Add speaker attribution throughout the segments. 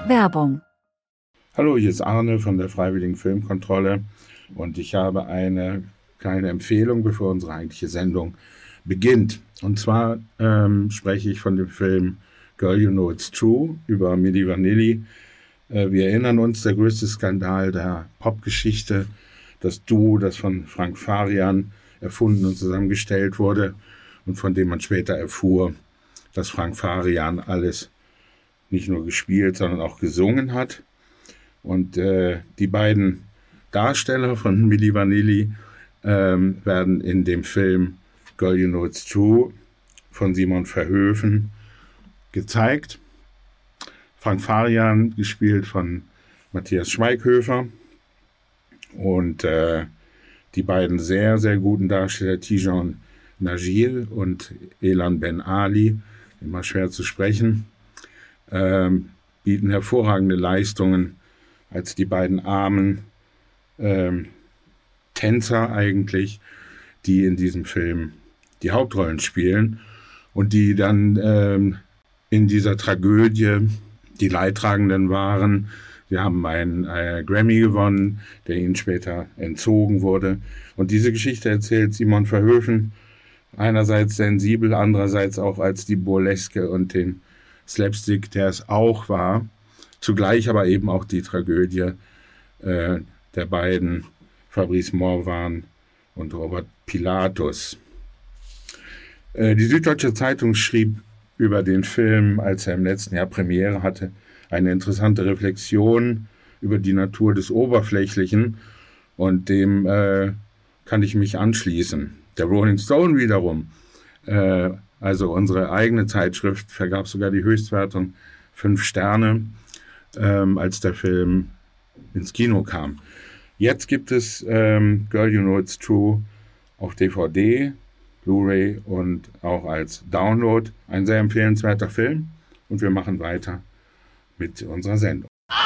Speaker 1: Werbung.
Speaker 2: Hallo, hier ist Arne von der Freiwilligen Filmkontrolle und ich habe eine kleine Empfehlung, bevor unsere eigentliche Sendung beginnt. Und zwar spreche ich von dem Film Girl, You Know It's True über Milli Vanilli. Wir erinnern uns, der größte Skandal der Popgeschichte, das Duo, das von Frank Farian erfunden und zusammengestellt wurde und von dem man später erfuhr, dass Frank Farian alles nicht nur gespielt, sondern auch gesungen hat. Und die beiden Darsteller von Milli Vanilli werden in dem Film Girl, You Know It's True von Simon Verhoeven gezeigt. Frank Farian gespielt von Matthias Schweighöfer und die beiden sehr, sehr guten Darsteller Tijan Najil und Elan Ben Ali, immer schwer zu sprechen, bieten hervorragende Leistungen als die beiden armen Tänzer eigentlich, die in diesem Film die Hauptrollen spielen und die dann in dieser Tragödie die Leidtragenden waren. Sie haben einen Grammy gewonnen, der ihnen später entzogen wurde. Und diese Geschichte erzählt Simon Verhoeven einerseits sensibel, andererseits auch als die Burleske und den Slapstick, der es auch war. Zugleich aber eben auch die Tragödie der beiden, Fabrice Morvan und Robert Pilatus. Die Süddeutsche Zeitung schrieb über den Film, als er im letzten Jahr Premiere hatte, eine interessante Reflexion über die Natur des Oberflächlichen und dem kann ich mich anschließen. Der Rolling Stone wiederum, also unsere eigene Zeitschrift, vergab sogar die Höchstwertung 5 Sterne, als der Film ins Kino kam. Jetzt gibt es Girl, You Know It's True auf DVD, Blu-ray und auch als Download. Ein sehr empfehlenswerter Film und wir machen weiter mit unserer Sendung.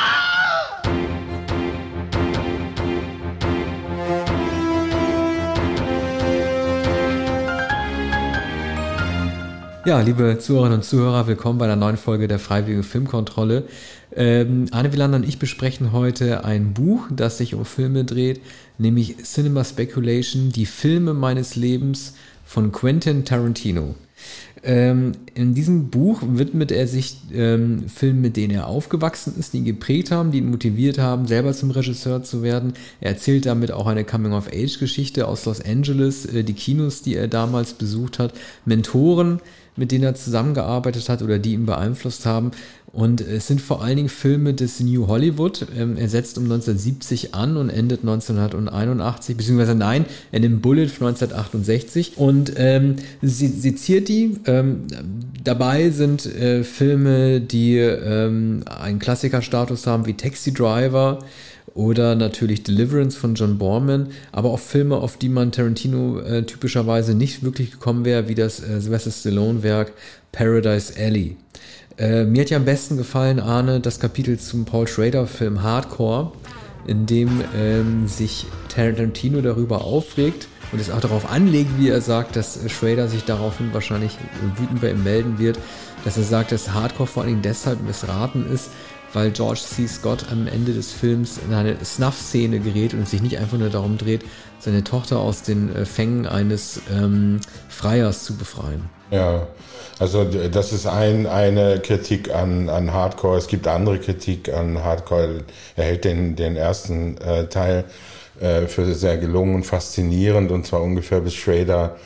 Speaker 3: Ja, liebe Zuhörerinnen und Zuhörer, willkommen bei einer neuen Folge der Freiwilligen Filmkontrolle. Arne Wielander und ich besprechen heute ein Buch, das sich um Filme dreht, nämlich Cinema Speculation, die Filme meines Lebens von Quentin Tarantino. In diesem Buch widmet er sich Filmen, mit denen er aufgewachsen ist, die ihn geprägt haben, die ihn motiviert haben, selber zum Regisseur zu werden. Er erzählt damit auch eine Coming-of-Age-Geschichte aus Los Angeles, die Kinos, die er damals besucht hat, Mentoren, mit denen er zusammengearbeitet hat oder die ihn beeinflusst haben. Und es sind vor allen Dingen Filme des New Hollywood. Er setzt um 1970 an und endet 1981, beziehungsweise nein, er nimmt Bullitt von 1968 und seziert die. Dabei sind Filme, die einen Klassikerstatus haben, wie Taxi Driver oder natürlich Deliverance von John Borman, aber auch Filme, auf die man Tarantino typischerweise nicht wirklich gekommen wäre, wie das Sylvester Stallone-Werk Paradise Alley. Mir hat ja am besten gefallen, Arne, das Kapitel zum Paul Schrader-Film Hardcore, in dem sich Tarantino darüber aufregt und es auch darauf anlegt, wie er sagt, dass Schrader sich daraufhin wahrscheinlich wütend bei ihm melden wird, dass er sagt, dass Hardcore vor allen Dingen deshalb missraten ist, weil George C. Scott am Ende des Films in eine Snuff-Szene gerät und sich nicht einfach nur darum dreht, seine Tochter aus den Fängen eines Freiers zu befreien.
Speaker 2: Ja, also das ist eine Kritik an Hardcore. Es gibt andere Kritik an Hardcore. Er hält den ersten Teil für sehr gelungen und faszinierend, und zwar ungefähr bis Schrader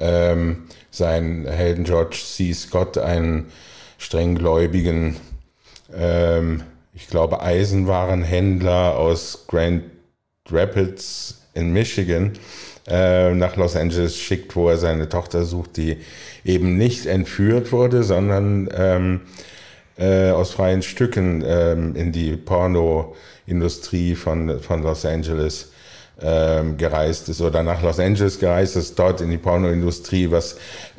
Speaker 2: seinen Helden George C. Scott, einen strenggläubigen, ich glaube Eisenwarenhändler aus Grand Rapids in Michigan, nach Los Angeles schickt, wo er seine Tochter sucht, die eben nicht entführt wurde, sondern aus freien Stücken in die Pornoindustrie von Los Angeles gereist ist oder nach Los Angeles gereist ist, dort in die Pornoindustrie, was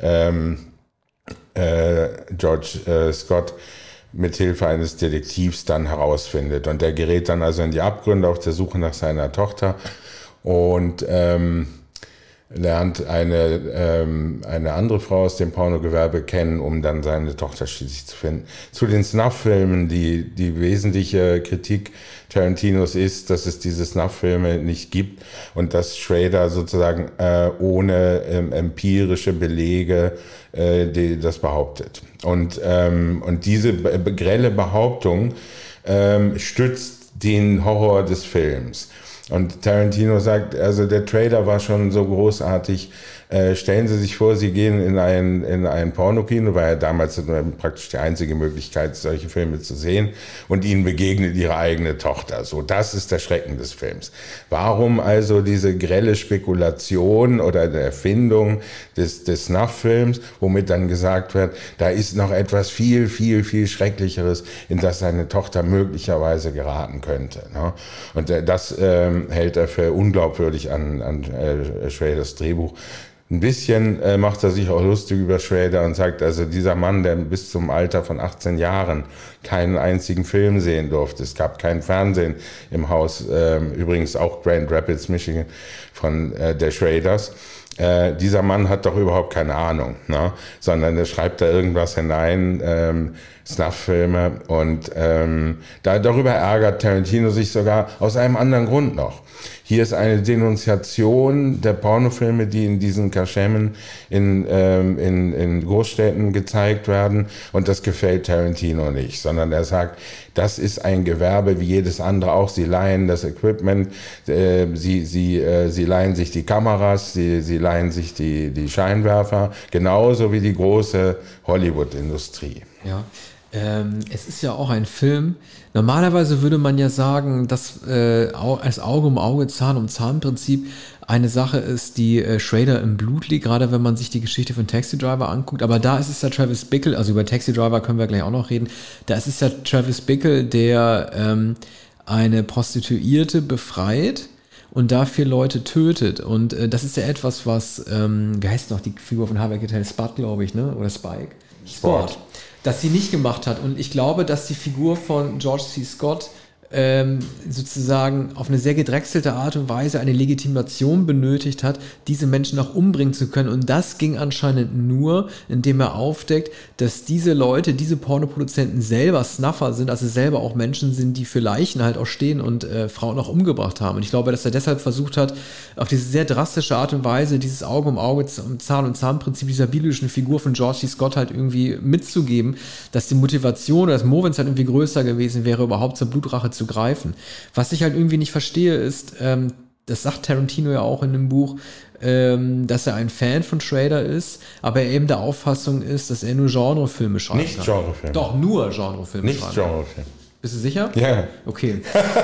Speaker 2: George Scott mit Hilfe eines Detektivs dann herausfindet. Und der gerät dann also in die Abgründe auf der Suche nach seiner Tochter und lernt eine andere Frau aus dem Pornogewerbe kennen, um dann seine Tochter schließlich zu finden. Zu den Snuff-Filmen, die wesentliche Kritik Tarantinos ist, dass es diese Snuff-Filme nicht gibt und dass Schrader sozusagen ohne empirische Belege das behauptet. Und diese grelle Behauptung stützt den Horror des Films. Und Tarantino sagt, also der Trailer war schon so großartig. Stellen Sie sich vor, Sie gehen in ein Pornokino, war ja damals praktisch die einzige Möglichkeit, solche Filme zu sehen, und Ihnen begegnet Ihre eigene Tochter. So, das ist der Schrecken des Films. Warum also diese grelle Spekulation oder der Erfindung des Snuff-Films, womit dann gesagt wird, da ist noch etwas viel, viel, viel Schrecklicheres, in das seine Tochter möglicherweise geraten könnte. Ne? Und das hält er für unglaubwürdig an Schraders Drehbuch. Ein bisschen macht er sich auch lustig über Schrader und sagt, also dieser Mann, der bis zum Alter von 18 Jahren keinen einzigen Film sehen durfte. Es gab kein Fernsehen im Haus, übrigens auch Grand Rapids, Michigan, von der Schraders. Dieser Mann hat doch überhaupt keine Ahnung, ne? Sondern er schreibt da irgendwas hinein, Snuff-Filme, und darüber ärgert Tarantino sich sogar aus einem anderen Grund noch. Hier ist eine Denunziation der Pornofilme, die in diesen Kaschemmen in Großstädten gezeigt werden, und das gefällt Tarantino nicht, sondern er sagt, das ist ein Gewerbe wie jedes andere auch. Sie leihen das Equipment, sie leihen sich die Kameras, sie leihen sich die Scheinwerfer, genauso wie die große Hollywood-Industrie.
Speaker 3: Ja. Es ist ja auch ein Film. Normalerweise würde man ja sagen, dass als Auge um Auge, Zahn um Zahn Prinzip eine Sache ist, die Schrader im Blut liegt, gerade wenn man sich die Geschichte von Taxi Driver anguckt. Aber da ist es ja Travis Bickle, also über Taxi Driver können wir gleich auch noch reden, da ist es ja Travis Bickle, der eine Prostituierte befreit und dafür Leute tötet. Und das ist ja etwas, was, wie heißt noch die Figur von Harvey Keitel? Spud, glaube ich, ne? Oder Spike? Sport. Das sie nicht gemacht hat. Und ich glaube, dass die Figur von George C. Scott sozusagen auf eine sehr gedrechselte Art und Weise eine Legitimation benötigt hat, diese Menschen auch umbringen zu können. Und das ging anscheinend nur, indem er aufdeckt, dass diese Leute, diese Pornoproduzenten selber Snuffer sind, also selber auch Menschen sind, die für Leichen halt auch stehen und Frauen auch umgebracht haben. Und ich glaube, dass er deshalb versucht hat, auf diese sehr drastische Art und Weise dieses Auge um Auge, Zahn um Zahn Prinzip dieser biblischen Figur von George C. Scott halt irgendwie mitzugeben, dass die Motivation oder das Movens halt irgendwie größer gewesen wäre, überhaupt zur Blutrache zu greifen. Was ich halt irgendwie nicht verstehe, ist, das sagt Tarantino ja auch in dem Buch, dass er ein Fan von Schrader ist, aber er eben der Auffassung ist, dass er nur Genrefilme schreibt.
Speaker 2: Nicht Genrefilme.
Speaker 3: Doch, nur Genrefilme
Speaker 2: nicht schreibt. Nicht Genrefilme.
Speaker 3: Bist du sicher?
Speaker 2: Ja.
Speaker 3: Okay.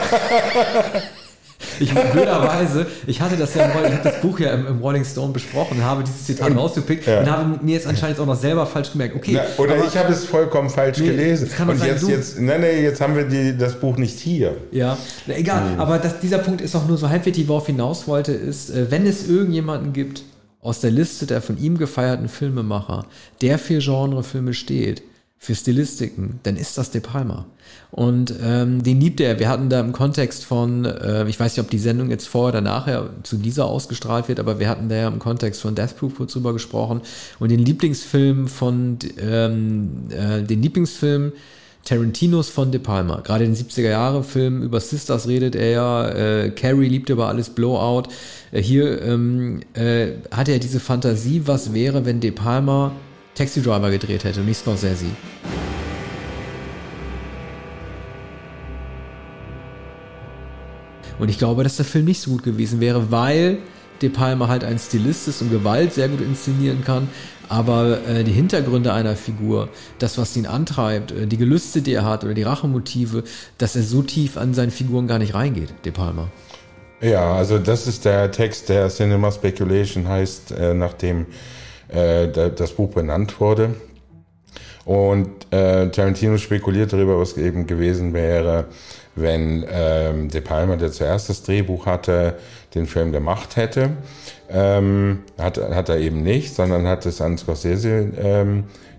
Speaker 3: Blöderweise, ich hatte das ja, ich habe das Buch ja im Rolling Stone besprochen, habe dieses Zitat rausgepickt und habe mir jetzt anscheinend auch noch selber falsch gemerkt. Okay,
Speaker 2: oder ich habe es vollkommen falsch gelesen. Und jetzt haben wir das Buch nicht hier.
Speaker 3: Ja, egal, aber dieser Punkt ist auch nur so halbwegs, worauf ich hinaus wollte, ist, wenn es irgendjemanden gibt aus der Liste der von ihm gefeierten Filmemacher, der für Genrefilme steht, für Stilistiken, dann ist das De Palma. Und den liebt er. Wir hatten da im Kontext von, ich weiß nicht, ob die Sendung jetzt vorher oder nachher zu dieser ausgestrahlt wird, aber wir hatten da ja im Kontext von Death Proof kurz drüber gesprochen. Und den Lieblingsfilm Tarantinos von De Palma. Gerade den 70er-Jahre-Film über Sisters redet er ja. Carrie liebt über alles, Blowout. Hier hatte er diese Fantasie, was wäre, wenn De Palma Taxi Driver gedreht hätte und nicht Scorsese. Und ich glaube, dass der Film nicht so gut gewesen wäre, weil De Palma halt ein Stilist ist und Gewalt sehr gut inszenieren kann, aber die Hintergründe einer Figur, das, was ihn antreibt, die Gelüste, die er hat oder die Rachemotive, dass er so tief an seinen Figuren gar nicht reingeht, De Palma.
Speaker 2: Ja, also das ist der Text, der Cinema Speculation heißt, nachdem das Buch benannt wurde. Und Tarantino spekuliert darüber, was eben gewesen wäre, wenn De Palma, der zuerst das Drehbuch hatte, den Film gemacht hätte. Hat er eben nicht, sondern hat es an Scorsese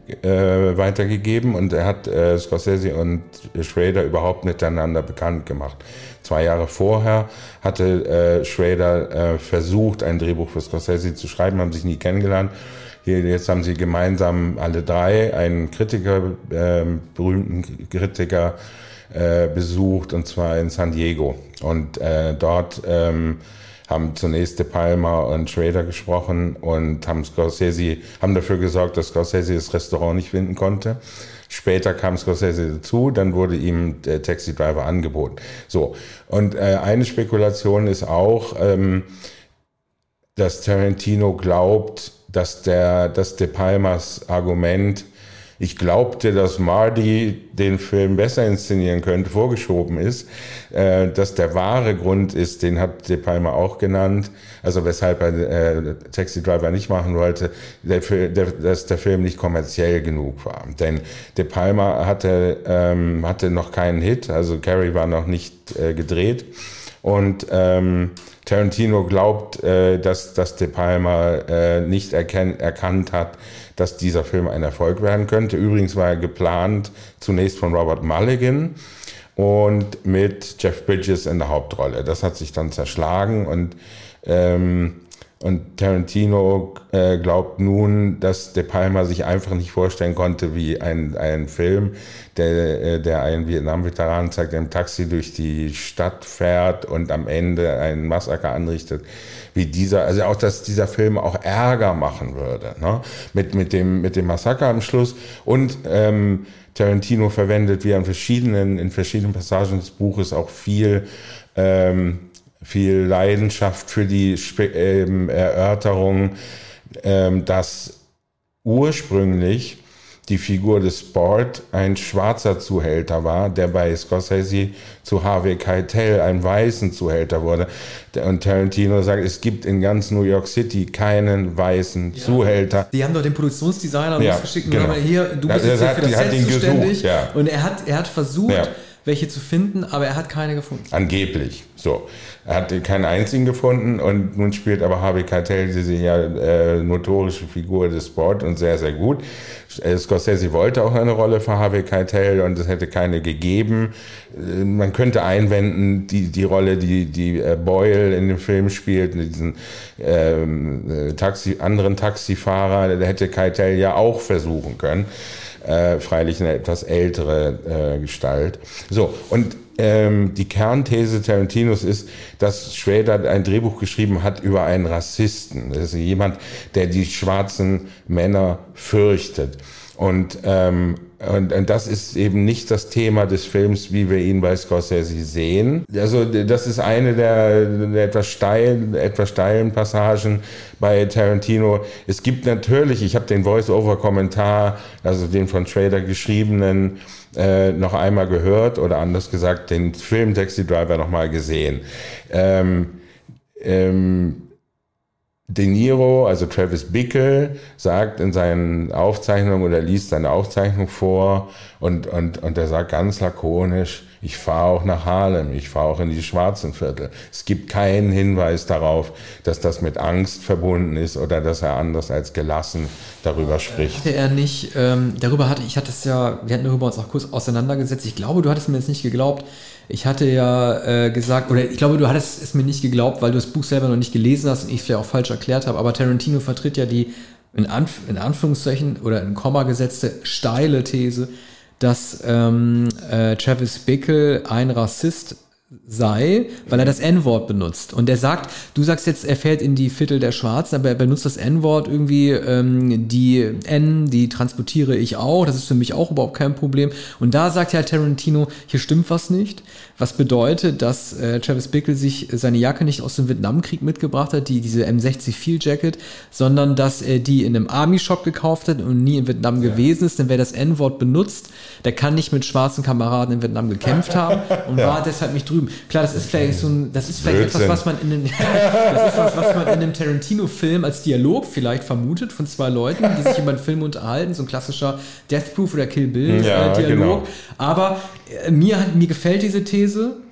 Speaker 2: weitergegeben und er hat Scorsese und Schrader überhaupt miteinander bekannt gemacht. 2 Jahre vorher hatte Schrader versucht, ein Drehbuch für Scorsese zu schreiben, haben sich nie kennengelernt. Jetzt haben sie gemeinsam alle 3 einen berühmten Kritiker besucht, und zwar in San Diego. Und dort haben zunächst De Palma und Schrader gesprochen und haben dafür gesorgt, dass Scorsese das Restaurant nicht finden konnte. Später kam Scorsese dazu, dann wurde ihm der Taxi Driver angeboten. So. Und eine Spekulation ist auch, dass Tarantino glaubt, dass De Palmas Argument, ich glaubte, dass Marty den Film besser inszenieren könnte, vorgeschoben ist, dass der wahre Grund ist, den hat De Palma auch genannt, also weshalb er Taxi Driver nicht machen wollte, dass der Film nicht kommerziell genug war. Denn De Palma hatte noch keinen Hit, also Carrie war noch nicht gedreht, und Tarantino glaubt, dass De Palma nicht erkannt hat, dass dieser Film ein Erfolg werden könnte. Übrigens war er geplant zunächst von Robert Mulligan und mit Jeff Bridges in der Hauptrolle. Das hat sich dann zerschlagen, und Tarantino glaubt nun, dass De Palma sich einfach nicht vorstellen konnte, wie ein Film, der einen Vietnam-Veteran zeigt, der im Taxi durch die Stadt fährt und am Ende einen Massaker anrichtet, wie dieser, also auch, dass dieser Film auch Ärger machen würde, ne? Mit dem Massaker am Schluss. Und Tarantino verwendet, wie in verschiedenen Passagen des Buches, auch viel Leidenschaft für die Erörterung, dass ursprünglich die Figur des Sport ein schwarzer Zuhälter war, der bei Scorsese zu Harvey Keitel einem weißen Zuhälter wurde. Und Tarantino sagt, es gibt in ganz New York City keinen weißen Zuhälter.
Speaker 3: Die haben doch den Produktionsdesigner losgeschickt und haben hier, du bist
Speaker 2: jetzt
Speaker 3: für das Set zuständig.
Speaker 2: Ja.
Speaker 3: Und er hat versucht, welche zu finden, aber er hat keine gefunden.
Speaker 2: Angeblich, so. Er hat keinen einzigen gefunden, und nun spielt aber Harvey Keitel diese notorische Figur des Sport und sehr, sehr gut. Scorsese wollte auch eine Rolle für Harvey Keitel und es hätte keine gegeben. Man könnte einwenden, die Rolle, die Boyle in dem Film spielt, diesen anderen Taxifahrer, der hätte Keitel ja auch versuchen können. Freilich eine etwas ältere Gestalt. So, und die Kernthese Tarantinos ist, dass Schrader ein Drehbuch geschrieben hat über einen Rassisten. Das ist jemand, der die schwarzen Männer fürchtet. Und das ist eben nicht das Thema des Films, wie wir ihn bei Scorsese sehen. Also das ist eine der etwas steilen Passagen bei Tarantino. Es gibt natürlich, ich habe den Voice-Over-Kommentar, also den von Schrader geschriebenen, noch einmal gehört, oder anders gesagt, den Film Taxi Driver noch mal gesehen. De Niro, also Travis Bickle, sagt in seinen Aufzeichnungen oder liest seine Aufzeichnung vor und er sagt ganz lakonisch, ich fahre auch nach Harlem, ich fahre auch in die schwarzen Viertel. Es gibt keinen Hinweis darauf, dass das mit Angst verbunden ist oder dass er anders als gelassen darüber spricht.
Speaker 3: Hatte er nicht, wir hatten darüber uns auch kurz auseinandergesetzt. Ich glaube, du hattest mir jetzt nicht geglaubt. Ich hatte ja gesagt, oder ich glaube, du hattest es mir nicht geglaubt, weil du das Buch selber noch nicht gelesen hast und ich es vielleicht auch falsch erklärt habe, aber Tarantino vertritt ja die in Anführungszeichen oder in Komma gesetzte steile These, dass Travis Bickle ein Rassist sei, weil er das N-Wort benutzt. Und er sagt, du sagst jetzt, er fällt in die Viertel der Schwarzen, aber er benutzt das N-Wort irgendwie, die N, die transportiere ich auch, das ist für mich auch überhaupt kein Problem. Und da sagt ja Tarantino, hier stimmt was nicht, was bedeutet, dass Travis Bickle sich seine Jacke nicht aus dem Vietnamkrieg mitgebracht hat, diese M60 Field Jacket, sondern dass er die in einem Army-Shop gekauft hat und nie in Vietnam gewesen ist, denn wer das N-Wort benutzt, der kann nicht mit schwarzen Kameraden in Vietnam gekämpft haben und war deshalb nicht drüben. Klar, das ist vielleicht etwas, was man in einem Tarantino-Film als Dialog vielleicht vermutet von zwei Leuten, die sich über einen Film unterhalten, so ein klassischer Death Proof oder Kill Bill Dialog. Genau. Aber mir gefällt diese These.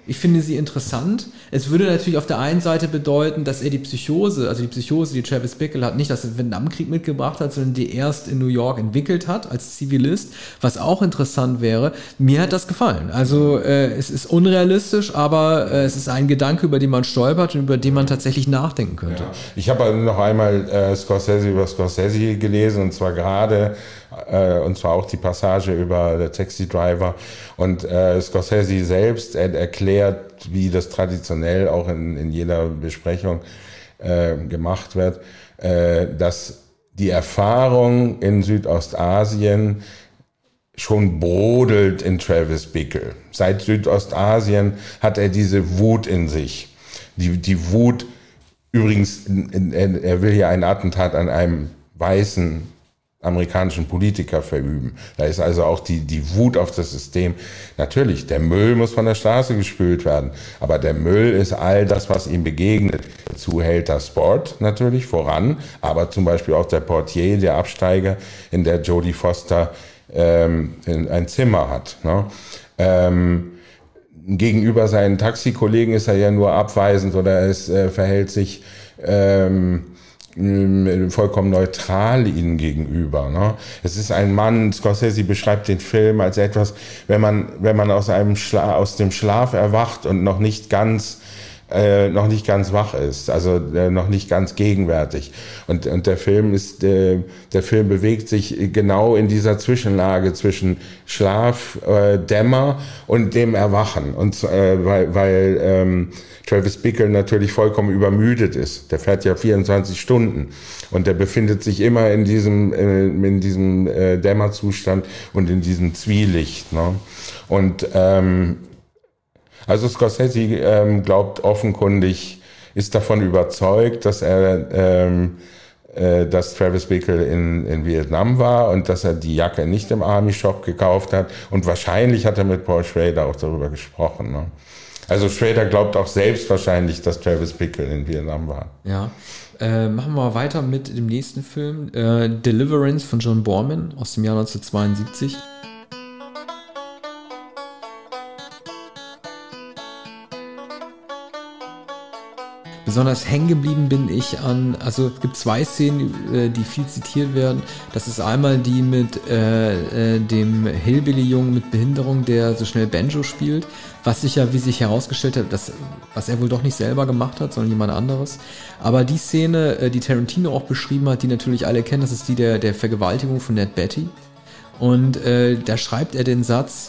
Speaker 3: Ich finde sie interessant. Es würde natürlich auf der einen Seite bedeuten, dass er die Psychose, die Travis Bickle hat, nicht das Vietnamkrieg mitgebracht hat, sondern die erst in New York entwickelt hat als Zivilist, was auch interessant wäre. Mir hat das gefallen. Also es ist unrealistisch, aber es ist ein Gedanke, über den man stolpert und über den man tatsächlich nachdenken könnte.
Speaker 2: Ja. Ich habe noch einmal Scorsese über Scorsese gelesen, und zwar gerade, und zwar auch die Passage über der Taxi Driver, und Scorsese selbst erklärt, wie das traditionell auch in jeder Besprechung gemacht wird, dass die Erfahrung in Südostasien schon brodelt in Travis Bickle. Seit Südostasien hat er diese Wut in sich. Die Wut, übrigens, er will ja ein Attentat an einem weißen amerikanischen Politiker verüben. Da ist also auch die Wut auf das System. Natürlich, der Müll muss von der Straße gespült werden, aber der Müll ist all das, was ihm begegnet. Dazu hält der Sport natürlich voran, aber zum Beispiel auch der Portier, der Absteiger, in der Jodie Foster ein Zimmer hat. Ne? Gegenüber seinen Taxikollegen ist er ja nur abweisend, oder es verhält sich vollkommen neutral ihnen gegenüber. Ne? Es ist ein Mann, Scorsese beschreibt den Film als etwas, wenn man aus dem Schlaf erwacht und noch nicht ganz wach ist, also noch nicht ganz gegenwärtig. Und der Film bewegt sich genau in dieser Zwischenlage zwischen Schlaf, Dämmer und dem Erwachen. Und weil Travis Bickle natürlich vollkommen übermüdet ist. Der fährt ja 24 Stunden und der befindet sich immer in diesem Dämmerzustand und in diesem Zwielicht. Ne? Und also Scorsese glaubt offenkundig, ist davon überzeugt, dass Travis Bickle in Vietnam war und dass er die Jacke nicht im Army Shop gekauft hat, und wahrscheinlich hat er mit Paul Schrader auch darüber gesprochen. Ne? Also Schrader glaubt auch selbst wahrscheinlich, dass Travis Bickle in Vietnam war.
Speaker 3: Ja. Machen wir mal weiter mit dem nächsten Film, Deliverance von John Borman aus dem Jahr 1972. Besonders hängen geblieben bin ich also es gibt zwei Szenen, die viel zitiert werden. Das ist einmal die mit dem Hillbilly-Jungen mit Behinderung, der so schnell Banjo spielt, was sich ja, wie sich herausgestellt hat, was er wohl doch nicht selber gemacht hat, sondern jemand anderes. Aber die Szene, die Tarantino auch beschrieben hat, die natürlich alle kennen, das ist die der Vergewaltigung von Ned Beatty. Und da schreibt er den Satz,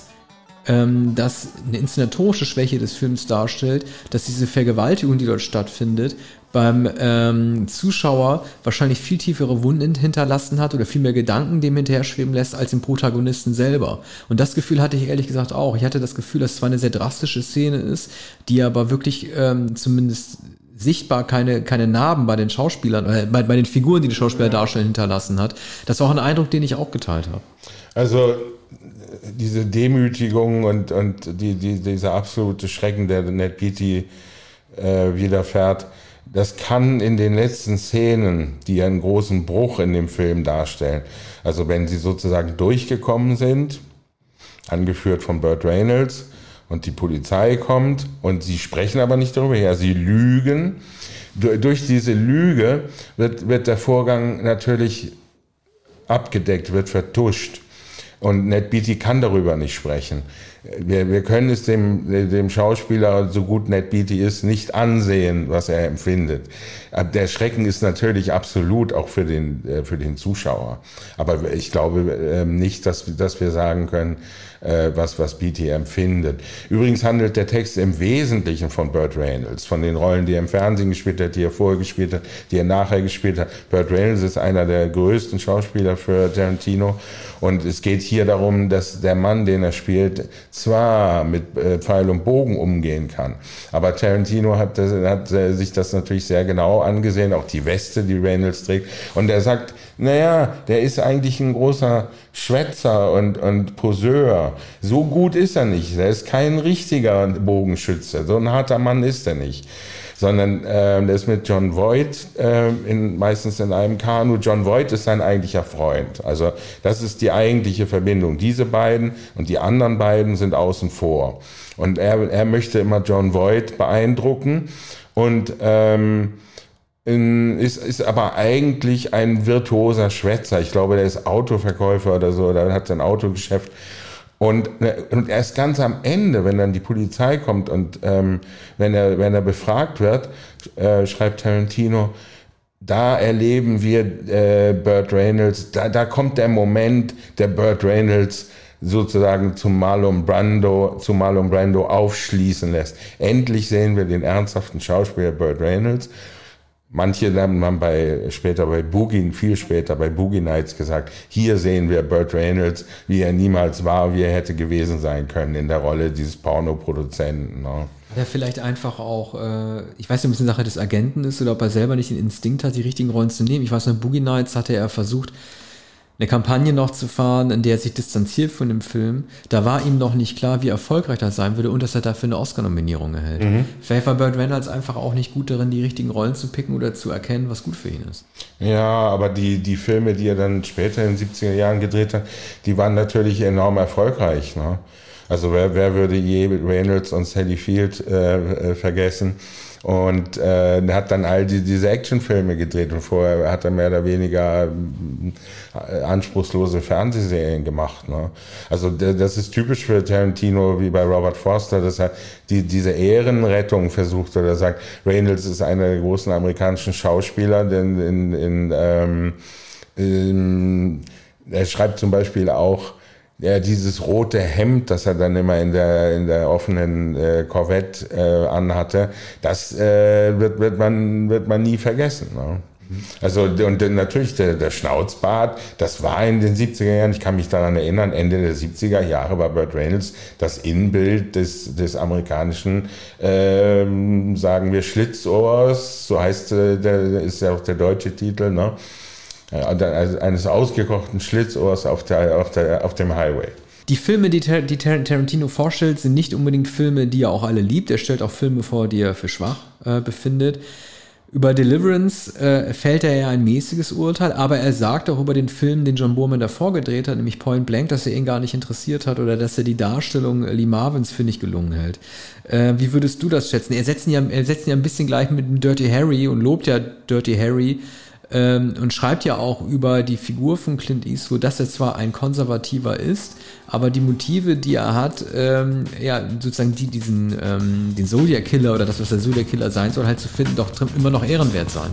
Speaker 3: dass eine inszenatorische Schwäche des Films darstellt, dass diese Vergewaltigung, die dort stattfindet, beim Zuschauer wahrscheinlich viel tiefere Wunden hinterlassen hat oder viel mehr Gedanken dem hinterher schweben lässt als dem Protagonisten selber. Und das Gefühl hatte ich ehrlich gesagt auch. Ich hatte das Gefühl, dass es zwar eine sehr drastische Szene ist, die aber wirklich zumindest sichtbar keine Narben bei den Schauspielern, bei den Figuren, die Schauspieler darstellen, hinterlassen hat. Das war auch ein Eindruck, den ich auch geteilt habe.
Speaker 2: Also diese Demütigung und dieser absolute Schrecken, der Ned Beatty widerfährt, das kann in den letzten Szenen, die einen großen Bruch in dem Film darstellen, also wenn sie sozusagen durchgekommen sind, angeführt von Burt Reynolds, und die Polizei kommt und sie sprechen aber nicht darüber her, sie lügen. Durch diese Lüge wird der Vorgang natürlich abgedeckt, wird vertuscht. Und Ned Beatty kann darüber nicht sprechen. Wir können es dem Schauspieler, so gut Ned Beatty ist, nicht ansehen, was er empfindet. Der Schrecken ist natürlich absolut auch für den Zuschauer. Aber ich glaube nicht, dass wir sagen können, was Beatty empfindet. Übrigens handelt der Text im Wesentlichen von Burt Reynolds, von den Rollen, die er im Fernsehen gespielt hat, die er vorher gespielt hat, die er nachher gespielt hat. Burt Reynolds ist einer der größten Schauspieler für Tarantino. Und es geht hier darum, dass der Mann, den er spielt, zwar mit Pfeil und Bogen umgehen kann, aber Tarantino hat sich das natürlich sehr genau angesehen, auch die Weste, die Reynolds trägt. Und er sagt, naja, der ist eigentlich ein großer Schwätzer und Poseur. So gut ist er nicht. Er ist kein richtiger Bogenschütze. So ein harter Mann ist er nicht. Sondern der ist mit John Voight meistens in einem Kanu. John Voight ist sein eigentlicher Freund. Also das ist die eigentliche Verbindung. Diese beiden und die anderen beiden sind außen vor. Und er möchte immer John Voight beeindrucken und ist aber eigentlich ein virtuoser Schwätzer. Ich glaube, der ist Autoverkäufer oder so, oder hat sein Autogeschäft. Und erst ganz am Ende, wenn dann die Polizei kommt und wenn er befragt wird, schreibt Tarantino, da erleben wir Burt Reynolds, da kommt der Moment, der Burt Reynolds sozusagen zu Marlon Brando aufschließen lässt. Endlich sehen wir den ernsthaften Schauspieler Burt Reynolds. Manche haben viel später bei Boogie Nights gesagt, hier sehen wir Burt Reynolds, wie er niemals war, wie er hätte gewesen sein können in der Rolle dieses Pornoproduzenten. Ne?
Speaker 3: Der vielleicht einfach auch, ich weiß nicht, ob es eine Sache des Agenten ist oder ob er selber nicht den Instinkt hat, die richtigen Rollen zu nehmen. Ich weiß, in Boogie Nights hatte er versucht, eine Kampagne noch zu fahren, in der er sich distanziert von dem Film. Da war ihm noch nicht klar, wie erfolgreich das sein würde und dass er dafür eine Oscar-Nominierung erhält. Vielleicht war Burt Reynolds einfach auch nicht gut darin, die richtigen Rollen zu picken oder zu erkennen, was gut für ihn ist.
Speaker 2: Ja, aber die Filme, die er dann später in den 70er Jahren gedreht hat, die waren natürlich enorm erfolgreich. Ne? Also wer würde je Reynolds und Sally Field vergessen? Und hat dann all diese Actionfilme gedreht und vorher hat er mehr oder weniger anspruchslose Fernsehserien gemacht. Ne? Also das ist typisch für Tarantino, wie bei Robert Forster, dass er diese Ehrenrettung versucht oder sagt, Reynolds ist einer der großen amerikanischen Schauspieler, denn er schreibt zum Beispiel auch, ja, dieses rote Hemd, das er dann immer in der offenen Corvette anhatte, das wird man nie vergessen. Ne? Also und natürlich der Schnauzbart, das war in den 70er Jahren, ich kann mich daran erinnern, Ende der 70er Jahre war Burt Reynolds das Inbild des amerikanischen, sagen wir, Schlitzohrs, so heißt ist ja auch der deutsche Titel, ne? Eines ausgekochten Schlitzohrs auf dem Highway.
Speaker 3: Die Filme, die Tarantino vorstellt, sind nicht unbedingt Filme, die er auch alle liebt. Er stellt auch Filme vor, die er für schwach befindet. Über Deliverance fällt er ja ein mäßiges Urteil, aber er sagt auch über den Film, den John Boorman davor gedreht hat, nämlich Point Blank, dass er ihn gar nicht interessiert hat oder dass er die Darstellung Lee Marvins für nicht gelungen hält. Wie würdest du das schätzen? Er setzt ihn ja ein bisschen gleich mit Dirty Harry und lobt ja Dirty Harry, und schreibt ja auch über die Figur von Clint Eastwood, dass er zwar ein Konservativer ist, aber die Motive, die er hat, sozusagen den Zodiac Killer oder das, was der Zodiac Killer sein soll, halt zu finden, doch immer noch ehrenwert sein.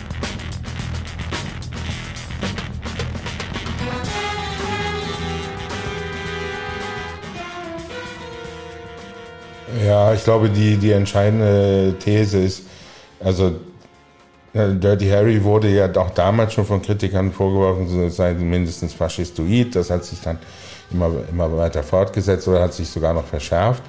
Speaker 2: Ja, ich glaube, die entscheidende These ist, also Dirty Harry wurde ja auch damals schon von Kritikern vorgeworfen, es sei mindestens faschistoid. Das hat sich dann immer weiter fortgesetzt oder hat sich sogar noch verschärft.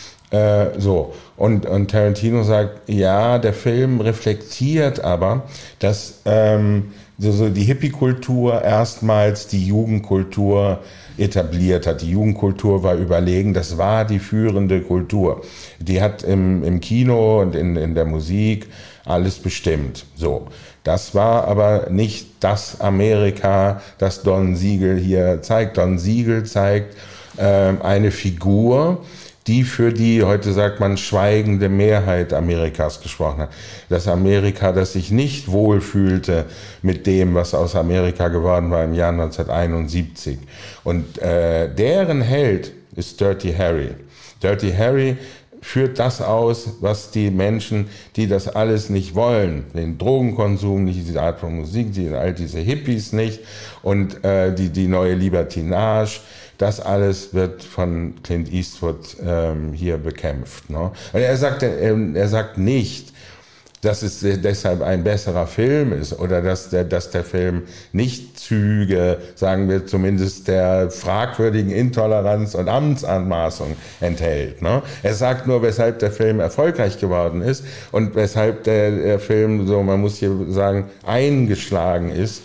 Speaker 2: Und Tarantino sagt, ja, der Film reflektiert aber, dass so die Hippie-Kultur erstmals die Jugendkultur etabliert hat. Die Jugendkultur war überlegen, das war die führende Kultur. Die hat im Kino und in der Musik alles bestimmt. So, das war aber nicht das Amerika, das Don Siegel hier zeigt. Don Siegel zeigt eine Figur, die für die, heute sagt man, schweigende Mehrheit Amerikas gesprochen hat. Das Amerika, das sich nicht wohlfühlte mit dem, was aus Amerika geworden war im Jahr 1971. Und deren Held ist Dirty Harry. Dirty Harry führt das aus, was die Menschen, die das alles nicht wollen, den Drogenkonsum nicht, diese Art von Musik, all diese Hippies nicht und die neue Libertinage, das alles wird von Clint Eastwood hier bekämpft. Ne? Und er sagt nicht, dass es deshalb ein besserer Film ist oder dass der Film nicht Züge, sagen wir zumindest, der fragwürdigen Intoleranz und Amtsanmaßung enthält. Ne? Er sagt nur, weshalb der Film erfolgreich geworden ist und weshalb der Film, so man muss hier sagen, eingeschlagen ist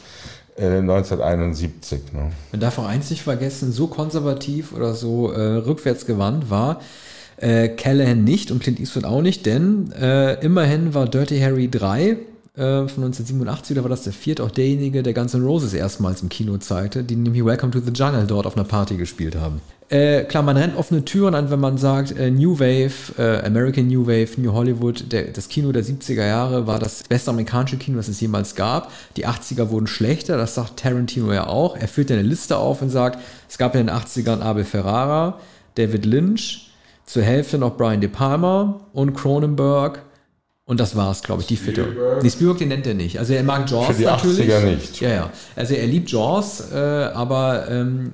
Speaker 2: 1971. Ne?
Speaker 3: Man darf auch eins nicht vergessen, so konservativ oder so rückwärtsgewandt war Callahan nicht und Clint Eastwood auch nicht, denn immerhin war Dirty Harry 3 von 1987, oder war das der vierte, auch derjenige, der Guns N' Roses erstmals im Kino zeigte, die nämlich Welcome to the Jungle dort auf einer Party gespielt haben. Klar, man rennt offene Türen an, wenn man sagt, New Wave, American New Wave, New Hollywood, das Kino der 70er Jahre war das beste amerikanische Kino, das es jemals gab. Die 80er wurden schlechter, das sagt Tarantino ja auch. Er führt ja eine Liste auf und sagt, es gab in den 80ern Abel Ferrara, David Lynch, zur Hälfte noch Brian De Palma und Cronenberg. Und das war's, glaube ich, die Fitte. Nee, Spielberg, den nennt er nicht. Also er mag Jaws
Speaker 2: natürlich. Für die 80er nicht.
Speaker 3: Ja. Also er liebt Jaws, aber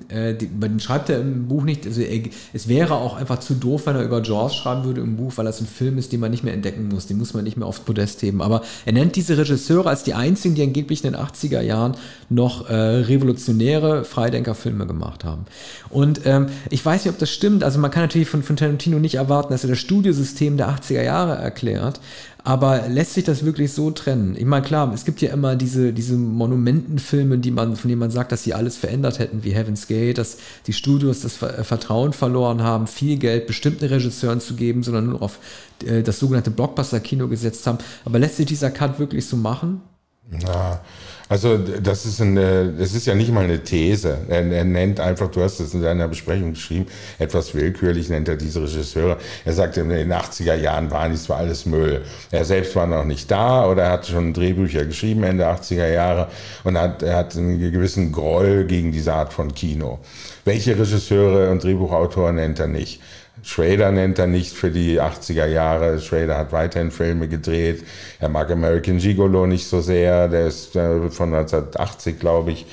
Speaker 3: den schreibt er im Buch nicht. Also es wäre auch einfach zu doof, wenn er über Jaws schreiben würde im Buch, weil das ein Film ist, den man nicht mehr entdecken muss. Den muss man nicht mehr aufs Podest heben. Aber er nennt diese Regisseure als die einzigen, die angeblich in den 80er Jahren noch revolutionäre Freidenkerfilme gemacht haben. Und ich weiß nicht, ob das stimmt. Also man kann natürlich von Tarantino nicht erwarten, dass er das Studiosystem der 80er Jahre erklärt. Aber lässt sich das wirklich so trennen? Ich meine, klar, es gibt ja immer diese Monumentenfilme, von denen man sagt, dass sie alles verändert hätten, wie Heaven's Gate, dass die Studios das Vertrauen verloren haben, viel Geld bestimmten Regisseuren zu geben, sondern nur auf das sogenannte Blockbuster-Kino gesetzt haben. Aber lässt sich dieser Cut wirklich so machen?
Speaker 2: Na, also das ist ja nicht mal eine These. Er nennt einfach, du hast es in deiner Besprechung geschrieben, etwas willkürlich nennt er diese Regisseure. Er sagt, in den 80er Jahren waren dies zwar alles Müll. Er selbst war noch nicht da oder er hat schon Drehbücher geschrieben Ende 80er Jahre und er hat einen gewissen Groll gegen diese Art von Kino. Welche Regisseure und Drehbuchautoren nennt er nicht? Schrader nennt er nicht für die 80er Jahre. Schrader hat weiterhin Filme gedreht. Er mag American Gigolo nicht so sehr. Der ist von 1980, glaube ich,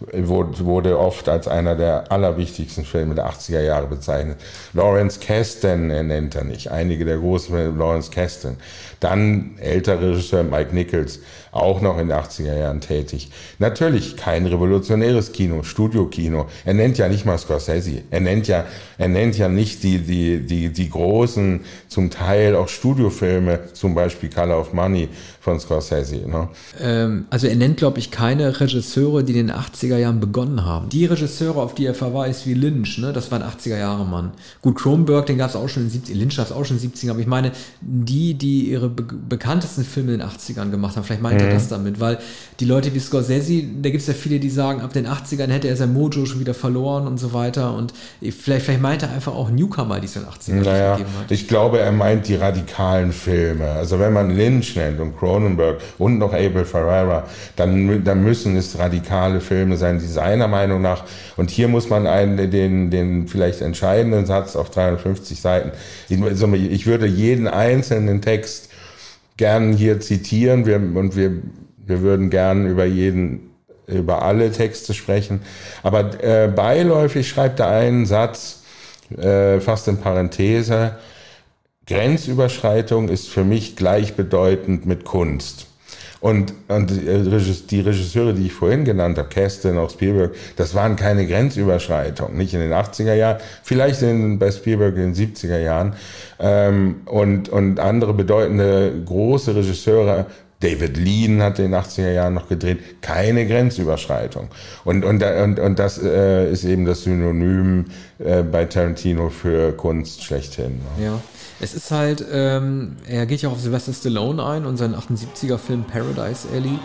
Speaker 2: wurde oft als einer der allerwichtigsten Filme der 80er Jahre bezeichnet. Lawrence Kasdan nennt er nicht. Einige der großen Lawrence Kasdan. Dann älterer Regisseur Mike Nichols, auch noch in den 80er Jahren tätig. Natürlich kein revolutionäres Kino, Studiokino. Er nennt ja nicht mal Scorsese. Er nennt ja nicht die großen, zum Teil auch Studiofilme, zum Beispiel Color of Money von Scorsese. Ne?
Speaker 3: Also er nennt, glaube ich, keine Regisseure, die in den 80er Jahren begonnen haben. Die Regisseure, auf die er verweist, wie Lynch, ne? Das war ein 80er Jahre Mann. Gut, Cronenberg, den gab es auch schon in den 70ern, Lynch gab es auch schon in den 70ern, aber ich meine, die ihre bekanntesten Filme in den 80ern gemacht haben, vielleicht meint er das damit, weil die Leute wie Scorsese, da gibt es ja viele, die sagen, ab den 80ern hätte er sein Mojo schon wieder verloren und so weiter und vielleicht meint er einfach auch Newcomer, die es in den 80ern gegeben hat.
Speaker 2: Ich glaube, er meint die radikalen Filme. Also wenn man Lynch nennt und Cronenberg und noch Abel Ferrara, dann müssen es radikale Filme sein, die seiner Meinung nach, und hier muss man den vielleicht entscheidenden Satz auf 350 Seiten, ich würde jeden einzelnen Text gern hier zitieren, wir würden gern über alle Texte sprechen, aber beiläufig schreibt er einen Satz, fast in Parenthese: Grenzüberschreitung ist für mich gleichbedeutend mit Kunst. Und die Regisseure, die ich vorhin genannt habe, Kasdan, auch Spielberg, das waren keine Grenzüberschreitungen, nicht in den 80er Jahren, vielleicht bei Spielberg in den 70er Jahren. Und andere bedeutende große Regisseure, David Lean hat in den 80er Jahren noch gedreht, keine Grenzüberschreitung. Und das ist eben das Synonym bei Tarantino für Kunst schlechthin.
Speaker 3: Ja. Es ist halt, er geht ja auch auf Sylvester Stallone ein und seinen 78er-Film Paradise Alley.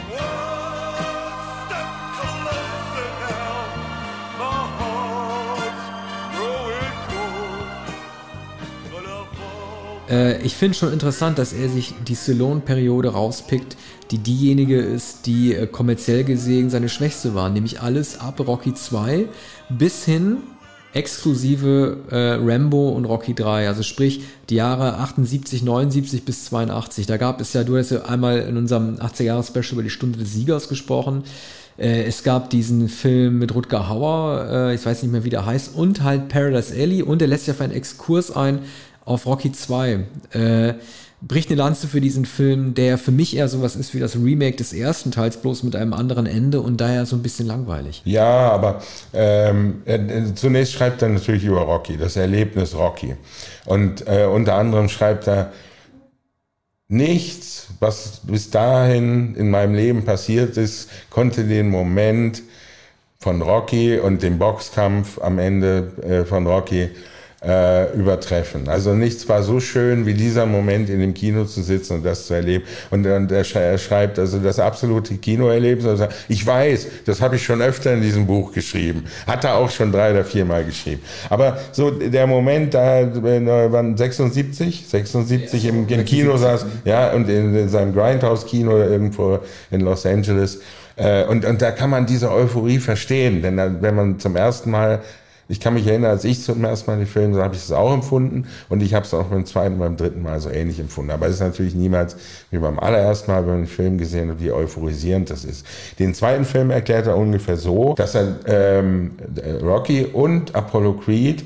Speaker 3: Ich finde schon interessant, dass er sich die Stallone-Periode rauspickt, die diejenige ist, die kommerziell gesehen seine schwächste war, nämlich alles ab Rocky 2 bis hin exklusive Rambo und Rocky 3, also sprich die Jahre 78, 79 bis 82. Da gab es ja, du hast ja einmal in unserem 80er-Jahres-Special über die Stunde des Siegers gesprochen. Es gab diesen Film mit Rutger Hauer, ich weiß nicht mehr, wie der heißt, und halt Paradise Alley, und er lässt ja für einen Exkurs ein auf Rocky 2. Bricht eine Lanze für diesen Film, der für mich eher sowas ist wie das Remake des ersten Teils, bloß mit einem anderen Ende und daher so ein bisschen langweilig.
Speaker 2: Ja, aber zunächst schreibt er natürlich über Rocky, das Erlebnis Rocky. Und unter anderem schreibt er, Nichts, was bis dahin in meinem Leben passiert ist, konnte den Moment von Rocky und dem Boxkampf am Ende von Rocky übertreffen. Also nichts war so schön wie dieser Moment in dem Kino zu sitzen und das zu erleben. Und er schreibt also das absolute Kinoerlebnis. Also ich weiß, das habe ich schon öfter in diesem Buch geschrieben. Hat er auch schon 3 oder 4 Mal geschrieben. Aber so der Moment, da waren 76 im Kino saß, ja, und in seinem Grindhouse-Kino irgendwo in Los Angeles. Und da kann man diese Euphorie verstehen, denn wenn man zum ersten Mal, ich kann mich erinnern, als ich zum ersten Mal den Film sah, habe ich es auch empfunden und ich habe es auch beim zweiten, beim dritten Mal so ähnlich empfunden. Aber es ist natürlich niemals wie beim allerersten Mal, wenn man den Film gesehen hat, wie euphorisierend das ist. Den zweiten Film erklärt er ungefähr so, dass er Rocky und Apollo Creed